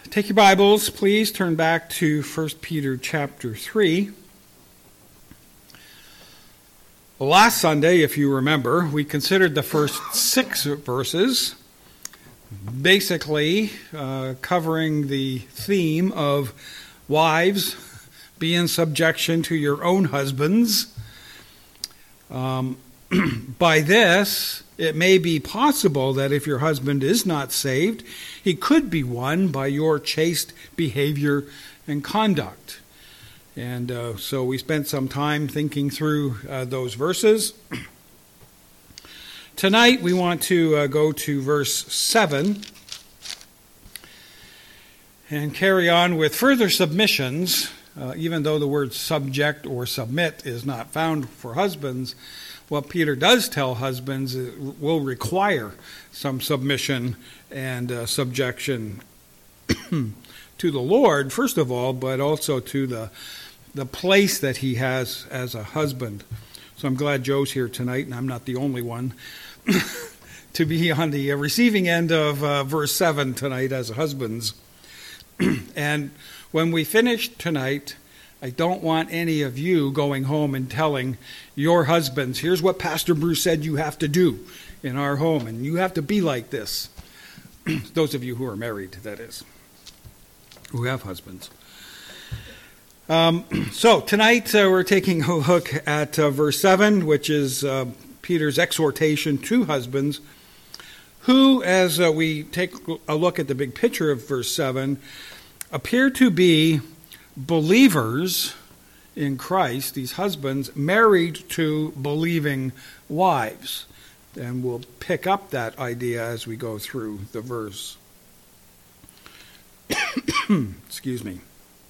Take your Bibles, please. Turn back to 1 Peter chapter 3. Last Sunday, if you remember, we considered the first 6 verses, basically covering the theme of wives, be in subjection to your own husbands. By this, it may be possible that if your husband is not saved, he could be won by your chaste behavior and conduct. And so we spent some time thinking through those verses. Tonight we want to go to verse 7 and carry on with further submissions, even though the word subject or submit is not found for husbands. What Peter does tell husbands will require some submission and subjection to the Lord, first of all, but also to the place that he has as a husband. So I'm glad Joe's here tonight, and I'm not the only one to be on the receiving end of verse 7 tonight as husbands. And when we finish tonight, I don't want any of you going home and telling your husbands, here's what Pastor Bruce said you have to do in our home, and you have to be like this. Those of you who are married, that is, who have husbands. So tonight we're taking a look at verse 7, which is Peter's exhortation to husbands, who, as we take a look at the big picture of verse 7, appear to be believers in Christ, these husbands, married to believing wives. And we'll pick up that idea as we go through the verse. Excuse me.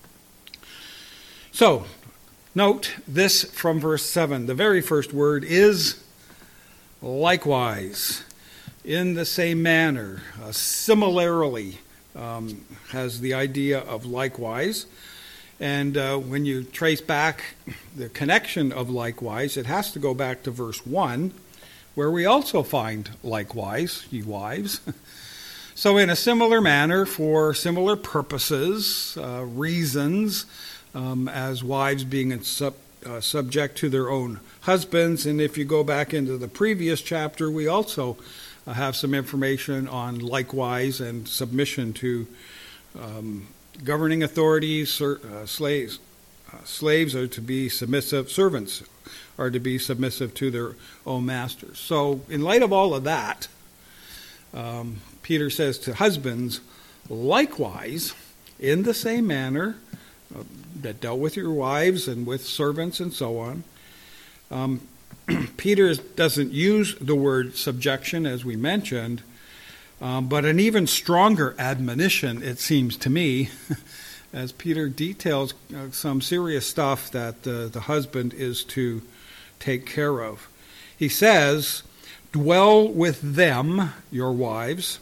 So, note this from verse 7. The very first word is likewise, in the same manner, similarly, has the idea of likewise. And when you trace back the connection of likewise, it has to go back to verse 1, where we also find likewise, ye wives. So in a similar manner, for similar purposes, reasons, as wives being subject to their own husbands. And if you go back into the previous chapter, we also have some information on likewise and submission to governing authorities. Slaves are to be submissive, servants are to be submissive to their own masters. So in light of all of that, Peter says to husbands, likewise, in the same manner that dealt with your wives and with servants and so on. Peter doesn't use the word subjection, as we mentioned, but an even stronger admonition, it seems to me, as Peter details some serious stuff that the husband is to take care of. He says, dwell with them, your wives,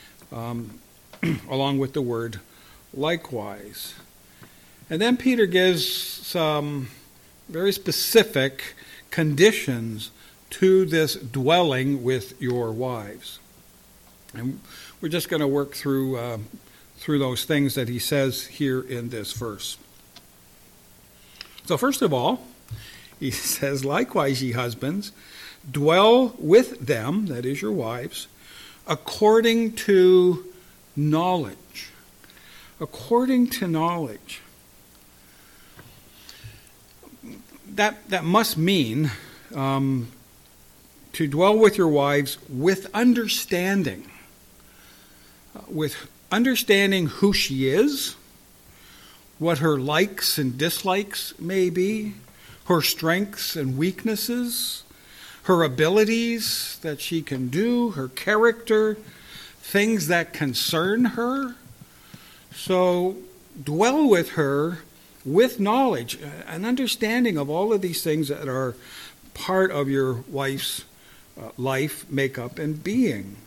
along with the word likewise. And then Peter gives some very specific conditions to this dwelling with your wives. And we're just going to work through those things that he says here in this verse. So first of all, he says, likewise, ye husbands, dwell with them, that is your wives, according to knowledge. According to knowledge. That must mean to dwell with your wives with understanding. With understanding who she is, what her likes and dislikes may be, her strengths and weaknesses, her abilities that she can do, her character, things that concern her. So dwell with her with knowledge, an understanding of all of these things that are part of your wife's life, makeup, and being.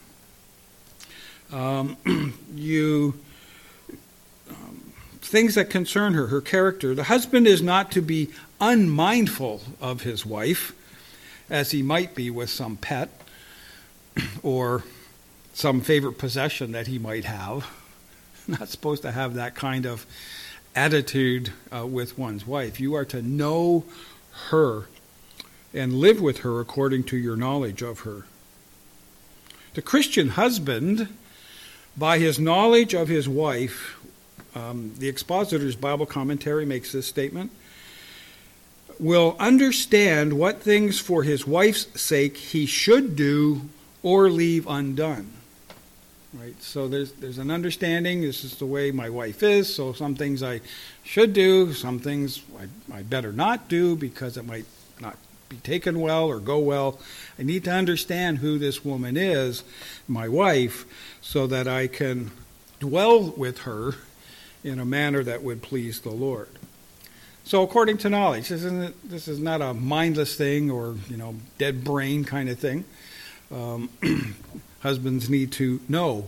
Things that concern her, her character. The husband is not to be unmindful of his wife, as he might be with some pet or some favorite possession that he might have. not supposed to have that kind of attitude with one's wife. You are to know her and live with her according to your knowledge of her. The Christian husband, by his knowledge of his wife, the Expositor's Bible Commentary makes this statement, will understand what things for his wife's sake he should do or leave undone. Right? So there's an understanding, this is the way my wife is, so some things I should do, some things I better not do because it might not be taken well or go well. I need to understand who this woman is, my wife, so that I can dwell with her in a manner that would please the Lord. So according to knowledge, this is not a mindless thing or dead brain kind of thing. Husbands need to know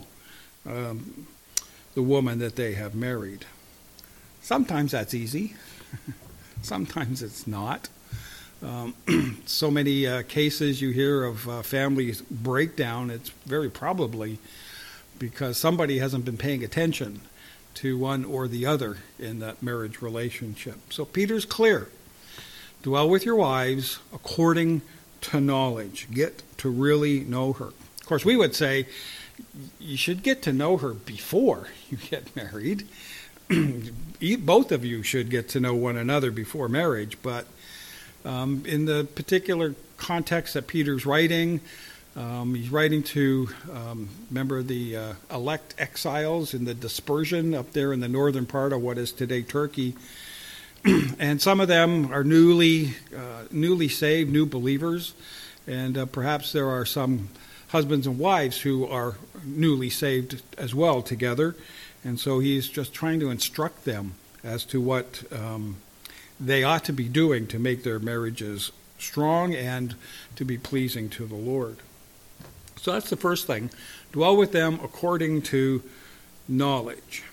the woman that they have married. Sometimes that's easy. Sometimes it's not. So many cases you hear of families breakdown, it's very probably because somebody hasn't been paying attention to one or the other in that marriage relationship. So Peter's clear. Dwell with your wives according to knowledge. Get to really know her. Of course, we would say you should get to know her before you get married. Both of you should get to know one another before marriage, but in the particular context that Peter's writing, he's writing to, remember the elect exiles in the dispersion up there in the northern part of what is today Turkey. And some of them are newly saved, new believers. And perhaps there are some husbands and wives who are newly saved as well together. And so he's just trying to instruct them as to what they ought to be doing to make their marriages strong and to be pleasing to the Lord. So that's the first thing. Dwell with them according to knowledge.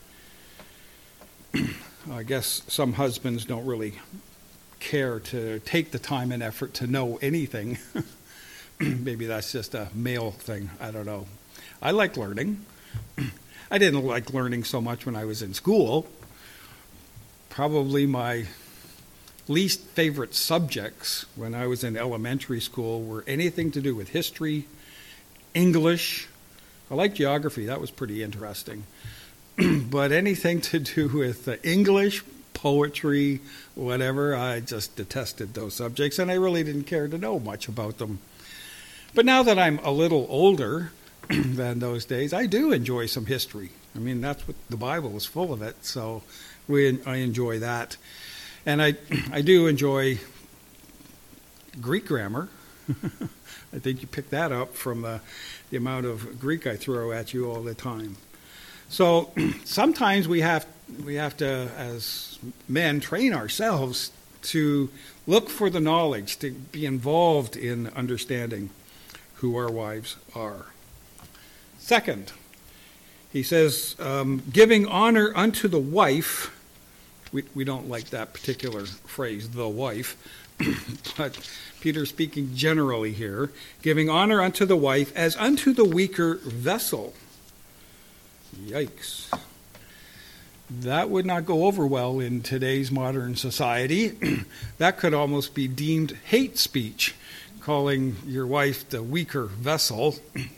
I guess some husbands don't really care to take the time and effort to know anything. Maybe that's just a male thing. I don't know. I like learning. I didn't like learning so much when I was in school. Probably my least favorite subjects when I was in elementary school were anything to do with history, English. I liked geography. That was pretty interesting. But anything to do with English, poetry, whatever, I just detested those subjects, and I really didn't care to know much about them. But now that I'm a little older than those days, I do enjoy some history. I mean, that's what the Bible is full of it, so I enjoy that. And I do enjoy Greek grammar. I think you picked that up from the amount of Greek I throw at you all the time. So sometimes we have to, as men, train ourselves to look for the knowledge, to be involved in understanding who our wives are. Second, he says, giving honor unto the wife. We don't like that particular phrase, the wife, but Peter's speaking generally here. Giving honor unto the wife as unto the weaker vessel. Yikes. That would not go over well in today's modern society. That could almost be deemed hate speech, calling your wife the weaker vessel.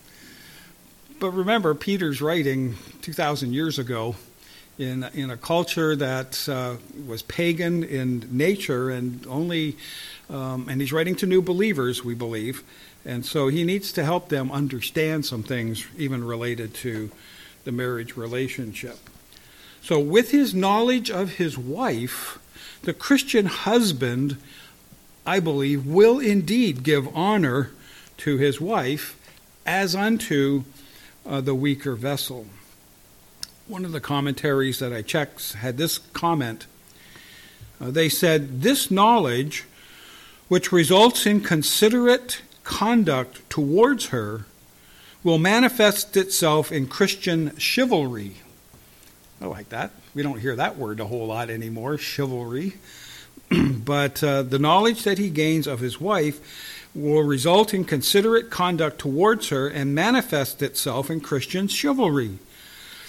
But remember, Peter's writing 2,000 years ago in a culture that was pagan in nature and only, and he's writing to new believers, we believe. And so he needs to help them understand some things, even related to the marriage relationship. So with his knowledge of his wife, the Christian husband, I believe, will indeed give honor to his wife as unto the weaker vessel. One of the commentaries that I checked had this comment. They said, this knowledge, which results in considerate conduct towards her, will manifest itself in Christian chivalry. I like that. We don't hear that word a whole lot anymore, chivalry. But the knowledge that he gains of his wife will result in considerate conduct towards her and manifest itself in Christian chivalry.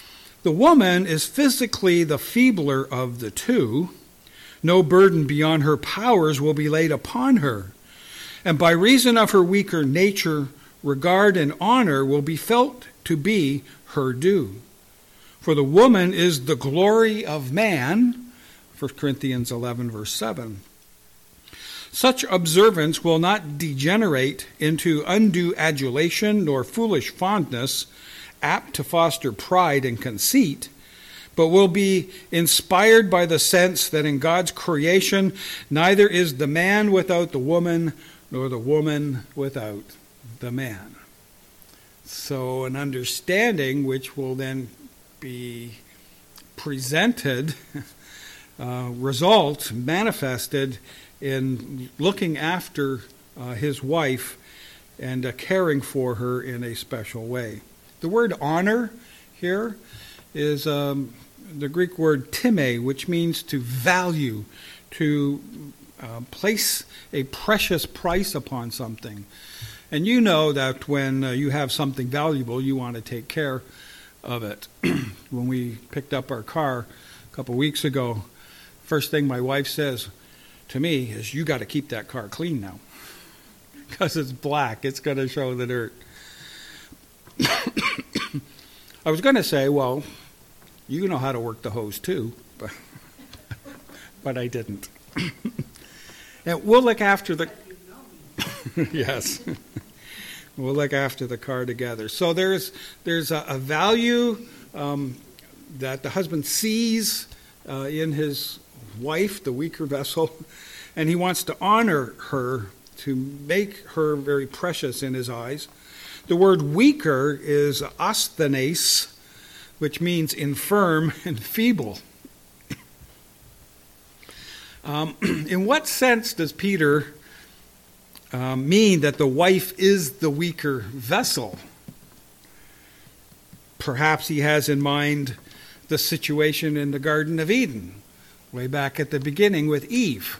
The woman is physically the feebler of the two. No burden beyond her powers will be laid upon her. And by reason of her weaker nature, regard and honor will be felt to be her due. For the woman is the glory of man, 1 Corinthians 11, verse 7. Such observance will not degenerate into undue adulation nor foolish fondness, apt to foster pride and conceit, but will be inspired by the sense that in God's creation neither is the man without the woman, nor the woman without the man. So an understanding which will then be presented, result, manifested in looking after his wife and caring for her in a special way. The word honor here is the Greek word time, which means to value, to place a precious price upon something. And you know that when you have something valuable, you want to take care of it. When we picked up our car a couple weeks ago, first thing my wife says to me is, "You got to keep that car clean now, because it's black. It's going to show the dirt." I was going to say, well, you know how to work the hose too, but I didn't. And we'll look after the yes, we'll look after the car together. So there's a value that the husband sees in his wife, the weaker vessel, and he wants to honor her, to make her very precious in his eyes. The word weaker is asthenes, which means infirm and feeble. In what sense does Peter mean that the wife is the weaker vessel? Perhaps he has in mind the situation in the Garden of Eden, way back at the beginning with Eve,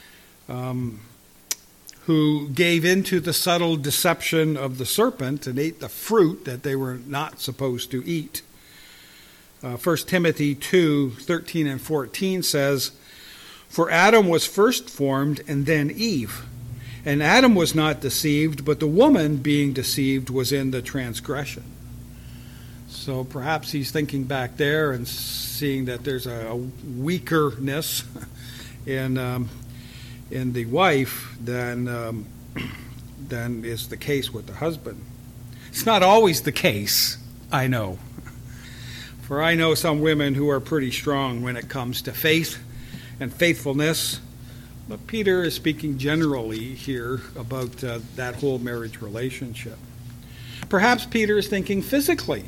who gave into the subtle deception of the serpent and ate the fruit that they were not supposed to eat. 1 Timothy 2:13 and 14 says, "For Adam was first formed and then Eve. And Adam was not deceived, but the woman being deceived was in the transgression." So perhaps he's thinking back there and seeing that there's a weakerness in the wife than is the case with the husband. It's not always the case, I know. For I know some women who are pretty strong when it comes to faith and faithfulness. But Peter is speaking generally here about that whole marriage relationship. Perhaps Peter is thinking physically.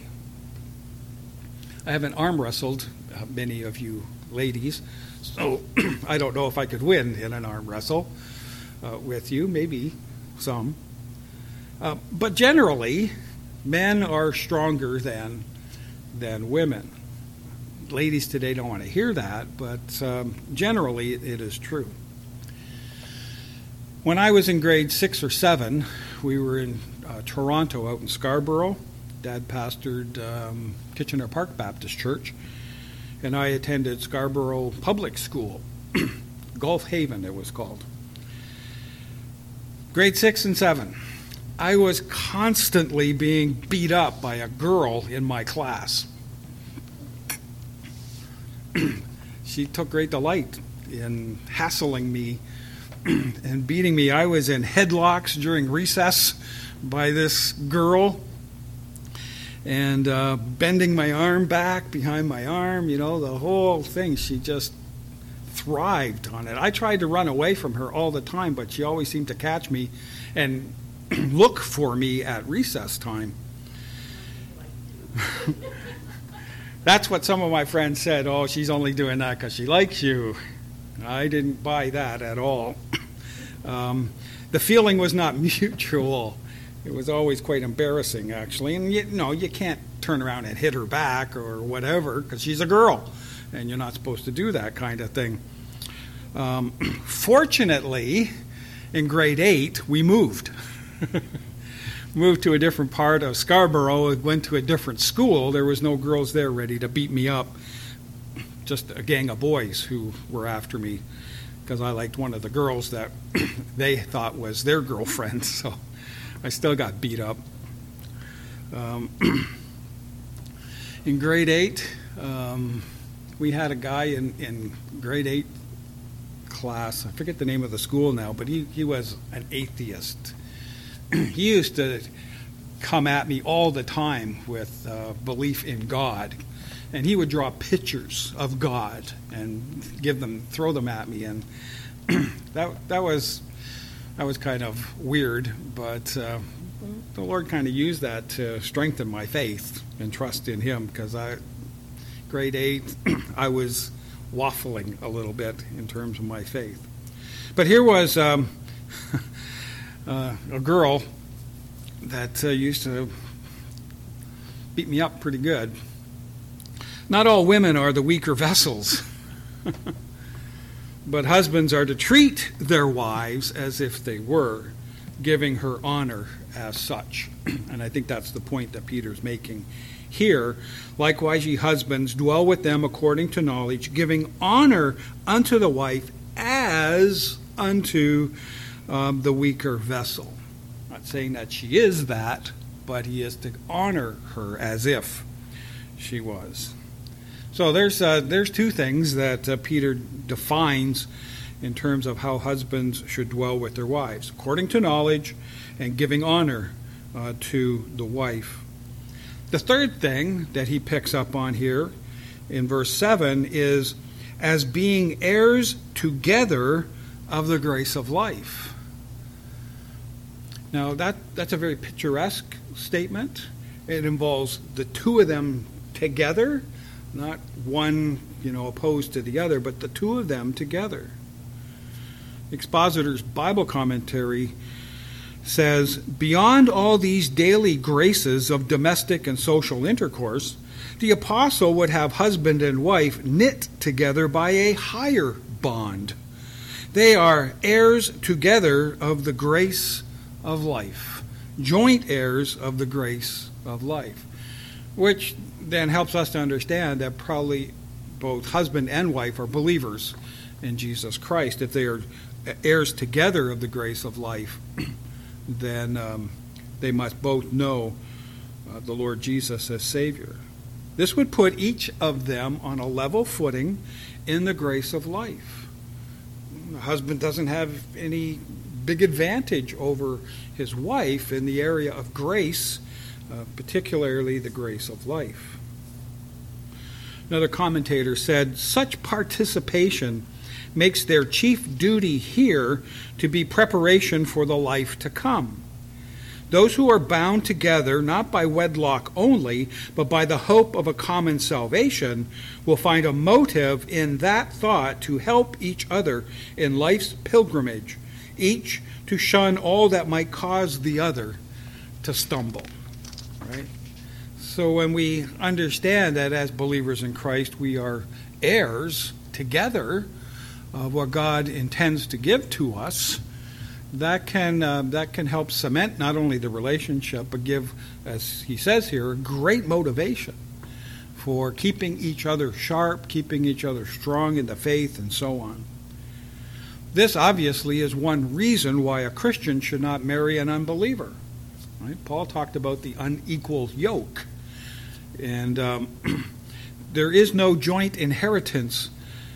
I haven't arm wrestled many of you ladies, so I don't know if I could win in an arm wrestle with you, maybe some. But generally, men are stronger than women. Ladies today don't want to hear that, but generally it is true. When I was in grade 6 or 7, we were in Toronto, out in Scarborough. Dad pastored Kitchener Park Baptist Church, and I attended Scarborough Public School, Gulf Haven it was called. Grade 6 and 7. I was constantly being beat up by a girl in my class. She took great delight in hassling me and beating me. I was in headlocks during recess by this girl and bending my arm back behind my arm, the whole thing. She just thrived on it. I tried to run away from her all the time, but she always seemed to catch me and look for me at recess time. That's what some of my friends said. "Oh, she's only doing that because she likes you." I didn't buy that at all. The feeling was not mutual. It was always quite embarrassing, actually. And you can't turn around and hit her back or whatever because she's a girl, and you're not supposed to do that kind of thing. Fortunately, in grade 8, we moved. moved to a different part of Scarborough, went to a different school, there was no girls there ready to beat me up. Just a gang of boys who were after me because I liked one of the girls that they thought was their girlfriend. So I still got beat up. In grade 8, we had a guy in grade 8 class. I forget the name of the school now, but he was an atheist. He used to come at me all the time with belief in God, and he would draw pictures of God and throw them at me, and that was kind of weird, but the Lord kind of used that to strengthen my faith and trust in Him, because grade 8, I was waffling a little bit in terms of my faith. But here was a girl that used to beat me up pretty good. Not all women are the weaker vessels, but husbands are to treat their wives as if they were, giving her honor as such. And I think that's the point that Peter's making here. Likewise, ye husbands, dwell with them according to knowledge, giving honor unto the wife as unto the weaker vessel. Not saying that she is that, but he is to honor her as if she was. So there's two things that Peter defines in terms of how husbands should dwell with their wives, according to knowledge and giving honor to the wife. The third thing that he picks up on here in verse 7 is as being heirs together of the grace of life. Now that's a very picturesque statement. It involves the two of them together, not one, opposed to the other, but the two of them together. Expositor's Bible commentary says, beyond all these daily graces of domestic and social intercourse, the apostle would have husband and wife knit together by a higher bond. They are heirs together of the grace of life, joint heirs of the grace of life, which then helps us to understand that probably both husband and wife are believers in Jesus Christ. If they are heirs together of the grace of life, then they must both know the Lord Jesus as Savior. This would put each of them on a level footing in the grace of life. The husband doesn't have any big advantage over his wife in the area of grace, particularly the grace of life. Another commentator said, such participation makes their chief duty here to be preparation for the life to come. Those who are bound together, not by wedlock only, but by the hope of a common salvation, will find a motive in that thought to help each other in life's pilgrimage, each to shun all that might cause the other to stumble. Right? So when we understand that as believers in Christ we are heirs together of what God intends to give to us, that can help cement not only the relationship, but give, as he says here, great motivation for keeping each other sharp, keeping each other strong in the faith, and so on. This obviously is one reason why a Christian should not marry an unbeliever. Right? Paul talked about the unequal yoke, and there is no joint inheritance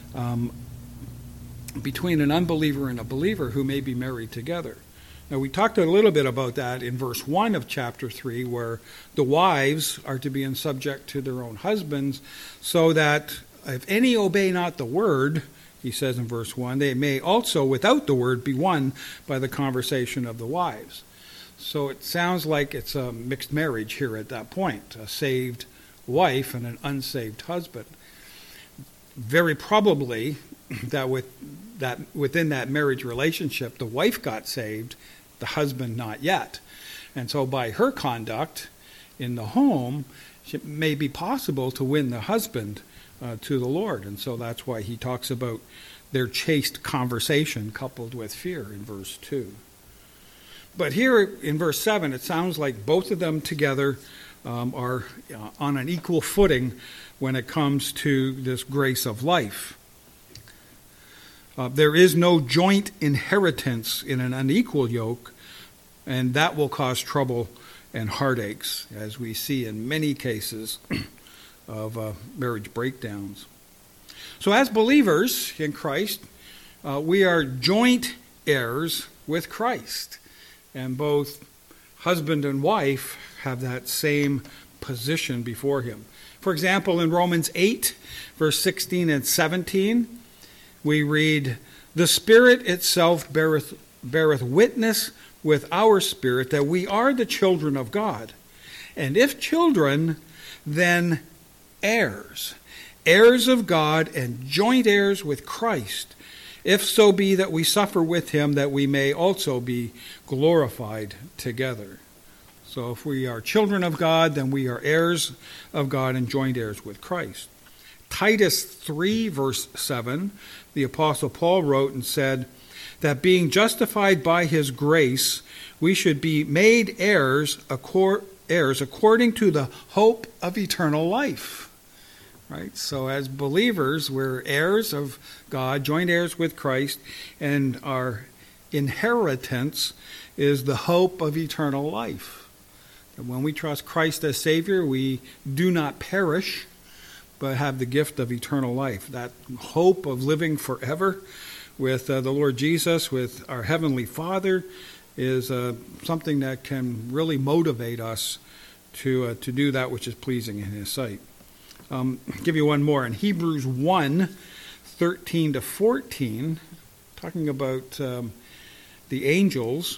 between an unbeliever and a believer who may be married together. Now, we talked a little bit about that in verse 1 of chapter 3, where the wives are to be in subject to their own husbands, so that if any obey not the word, he says in verse 1, they may also without the word be won by the conversation of the wives. So it sounds like it's a mixed marriage here at that point, a saved wife and an unsaved husband. Very probably that within that marriage relationship, the wife got saved, the husband not yet. And so by her conduct in the home, it may be possible to win the husband to the Lord. And so that's why he talks about their chaste conversation coupled with fear in verse 2. But here in verse 7, it sounds like both of them together are on an equal footing when it comes to this grace of life. There is no joint inheritance in an unequal yoke, and that will cause trouble and heartaches, as we see in many cases of marriage breakdowns. So as believers in Christ, we are joint heirs with Christ, and both husband and wife have that same position before him. For example, in Romans 8, verse 16 and 17, we read, "The Spirit itself beareth witness with our spirit that we are the children of God. And if children, then heirs, heirs of God and joint heirs with Christ, if so be that we suffer with him, that we may also be glorified together." So if we are children of God, then we are heirs of God and joint heirs with Christ. Titus 3, verse 7, the Apostle Paul wrote and said that being justified by his grace, we should be made heirs according to the hope of eternal life. Right? So as believers, we're heirs of God, joint heirs with Christ, and our inheritance is the hope of eternal life. And when we trust Christ as Savior, we do not perish, but have the gift of eternal life. That hope of living forever with the Lord Jesus, with our Heavenly Father, is something that can really motivate us to do that which is pleasing in His sight. I'll give you one more. In Hebrews 1, 13 to 14, talking about the angels,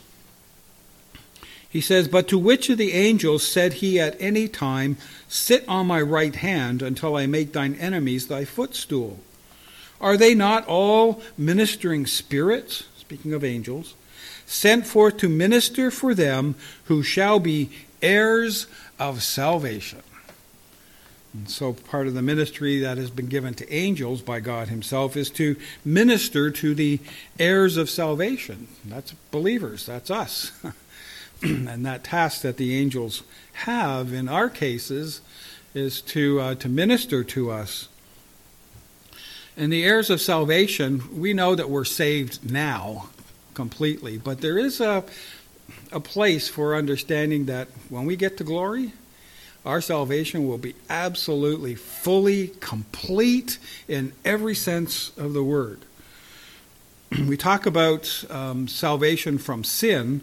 he says, "But to which of the angels said he at any time, 'Sit on my right hand until I make thine enemies thy footstool'? Are they not all ministering spirits," speaking of angels, "sent forth to minister for them who shall be heirs of salvation?" And so part of the ministry that has been given to angels by God himself is to minister to the heirs of salvation. That's believers, that's us. And that task that the angels have in our cases is to minister to us. And the heirs of salvation, we know that we're saved now completely, but there is a place for understanding that when we get to glory, our salvation will be absolutely, fully, complete in every sense of the word. We talk about salvation from sin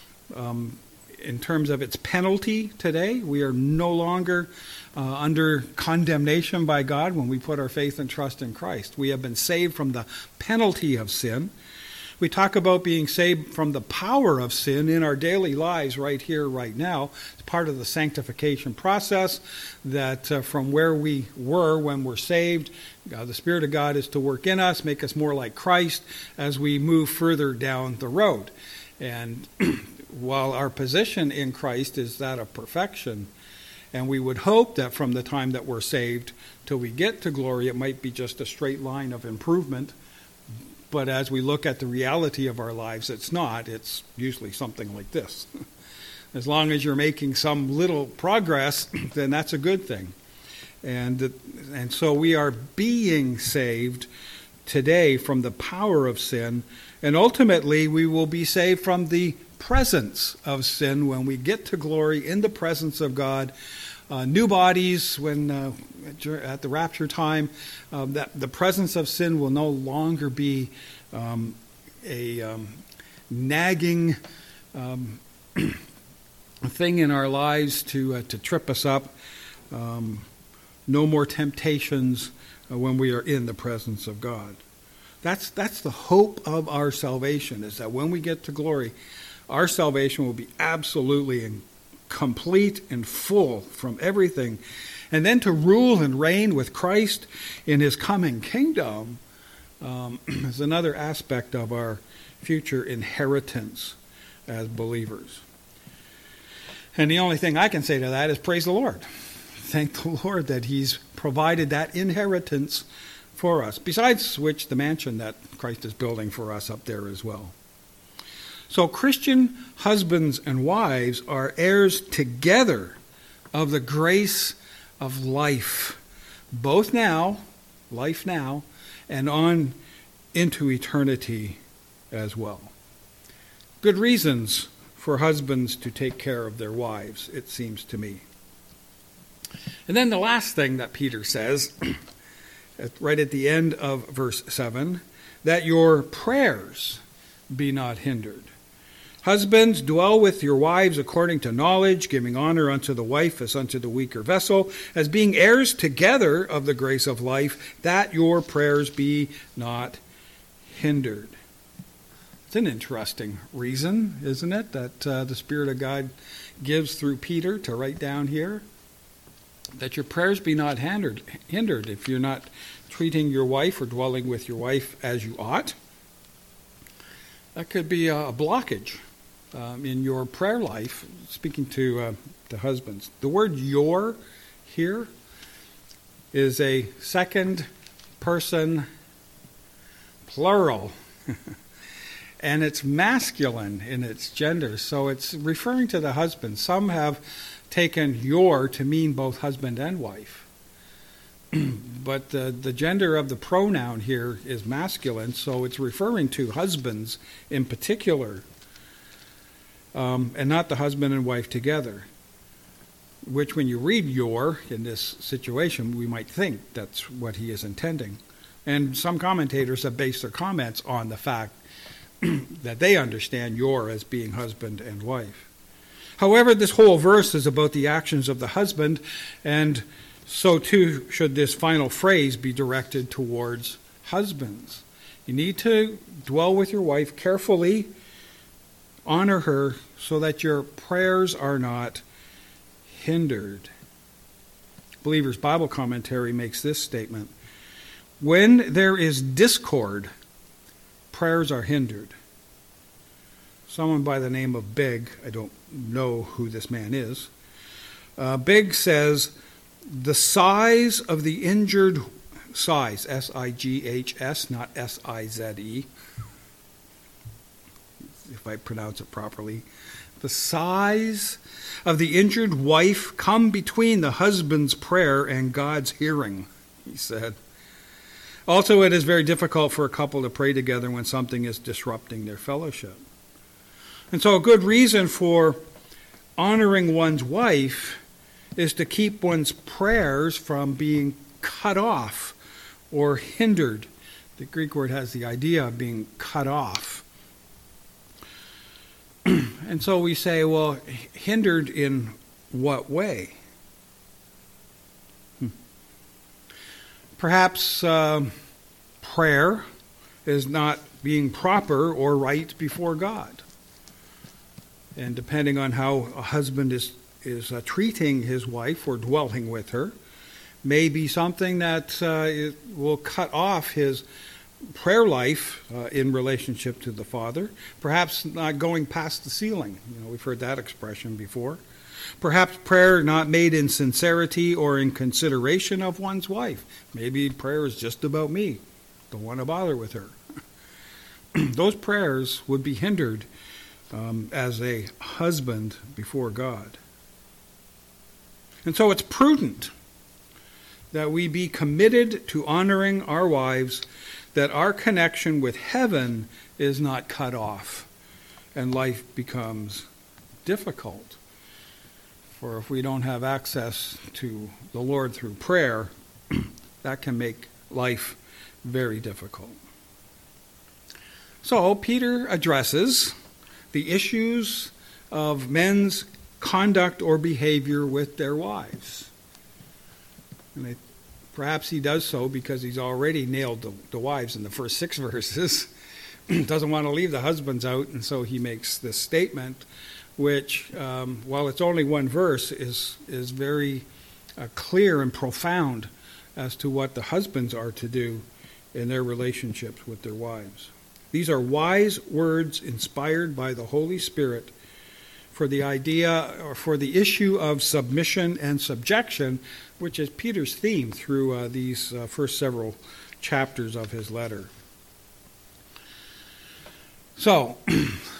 in terms of its penalty today. We are no longer under condemnation by God when we put our faith and trust in Christ. We have been saved from the penalty of sin. We talk about being saved from the power of sin in our daily lives right here, right now. It's part of the sanctification process that from where we were when we're saved, the Spirit of God is to work in us, make us more like Christ as we move further down the road. And while our position in Christ is that of perfection, and we would hope that from the time that we're saved till we get to glory, it might be just a straight line of improvement. But as we look at the reality of our lives, it's not. It's usually something like this. As long as you're making some little progress, then that's a good thing. And so we are being saved today from the power of sin, and ultimately we will be saved from the presence of sin when we get to glory in the presence of God. New bodies when at the rapture time, that the presence of sin will no longer be a nagging thing in our lives to trip us up. No more temptations when we are in the presence of God. That's the hope of our salvation, is that when we get to glory, our salvation will be absolutely and complete and full from everything. And then to rule and reign with Christ in his coming kingdom is another aspect of our future inheritance as believers. And the only thing I can say to that is praise the Lord. Thank the Lord that he's provided that inheritance for us, besides which the mansion that Christ is building for us up there as well. So Christian husbands and wives are heirs together of the grace of life, both now, life now, and on into eternity as well. Good reasons for husbands to take care of their wives, it seems to me. And then the last thing that Peter says, right at the end of verse 7, that your prayers be not hindered. Husbands, dwell with your wives according to knowledge, giving honor unto the wife as unto the weaker vessel, as being heirs together of the grace of life, that your prayers be not hindered. It's an interesting reason, isn't it, that the Spirit of God gives through Peter to write down here? That your prayers be not hindered if you're not treating your wife or dwelling with your wife as you ought. That could be a blockage in your prayer life, speaking to husbands. The word your here is a second person plural, and it's masculine in its gender, so it's referring to the husband. Some have taken your to mean both husband and wife. But the gender of the pronoun here is masculine, so it's referring to husbands in particular, and not the husband and wife together, which when you read your in this situation, we might think that's what he is intending. And some commentators have based their comments on the fact that they understand your as being husband and wife. However, this whole verse is about the actions of the husband, and so too should this final phrase be directed towards husbands. You need to dwell with your wife carefully, honor her, so that your prayers are not hindered. Believer's Bible Commentary makes this statement: when there is discord, prayers are hindered. Someone by the name of Big, I don't know who this man is, Big says, the size of the injured, size, S-I-G-H-S, not S-I-Z-E, if I pronounce it properly, the size of the injured wife come between the husband's prayer and God's hearing, he said. Also, it is very difficult for a couple to pray together when something is disrupting their fellowship. And so a good reason for honoring one's wife is to keep one's prayers from being cut off or hindered. The Greek word has the idea of being cut off. And so we say, well, hindered in what way? Perhaps prayer is not being proper or right before God. And depending on how a husband is treating his wife or dwelling with her, may be something that will cut off his prayer life in relationship to the Father. Perhaps not going past the ceiling. We've heard that expression before. Perhaps prayer not made in sincerity or in consideration of one's wife. Maybe prayer is just about me. Don't want to bother with her. Those prayers would be hindered as a husband before God. And so it's prudent that we be committed to honoring our wives, that our connection with heaven is not cut off and life becomes difficult. For if we don't have access to the Lord through prayer, that can make life very difficult. So Peter addresses the issues of men's conduct or behavior with their wives. And perhaps he does so because he's already nailed the wives in the first 6 verses. Doesn't want to leave the husbands out, and so he makes this statement, which, while it's only 1 verse, is very clear and profound as to what the husbands are to do in their relationships with their wives. These are wise words inspired by the Holy Spirit for the idea or for the issue of submission and subjection, which is Peter's theme through these first several chapters of his letter. So,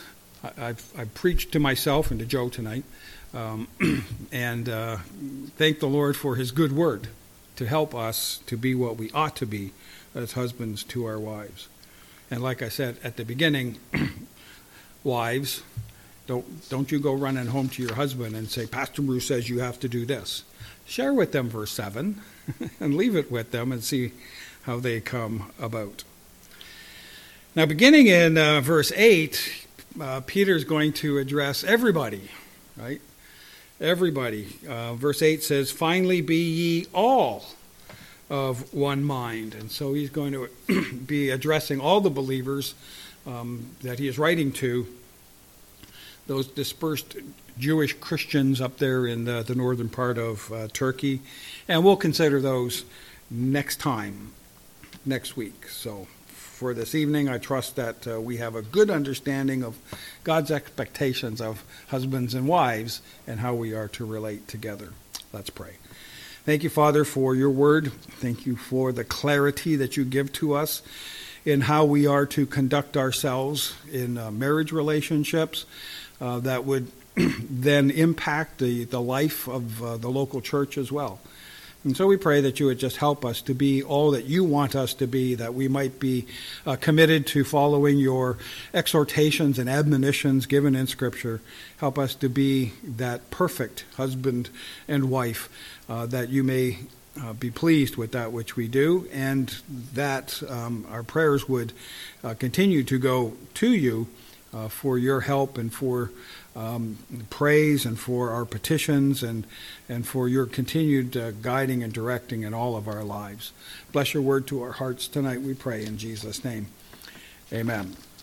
I've preached to myself and to Joe tonight, and thank the Lord for his good word to help us to be what we ought to be as husbands to our wives. And like I said at the beginning, wives, don't you go running home to your husband and say, Pastor Bruce says you have to do this. Share with them verse 7 and leave it with them and see how they come about. Now, beginning in verse 8, Peter's going to address everybody, right? Everybody. Verse 8 says, finally be ye all of one mind. And so he's going to be addressing all the believers that he is writing to, those dispersed Jewish Christians up there in the northern part of Turkey. And we'll consider those next week. So for this evening, I trust that we have a good understanding of God's expectations of husbands and wives and how we are to relate together. Let's pray. Thank you, Father, for your word. Thank you for the clarity that you give to us in how we are to conduct ourselves in marriage relationships that would then impact the life of the local church as well. And so we pray that you would just help us to be all that you want us to be, that we might be committed to following your exhortations and admonitions given in Scripture. Help us to be that perfect husband and wife, that you may be pleased with that which we do, and that our prayers would continue to go to you for your help and for praise and for our petitions and for your continued guiding and directing in all of our lives. Bless your word to our hearts tonight, we pray in Jesus' name. Amen.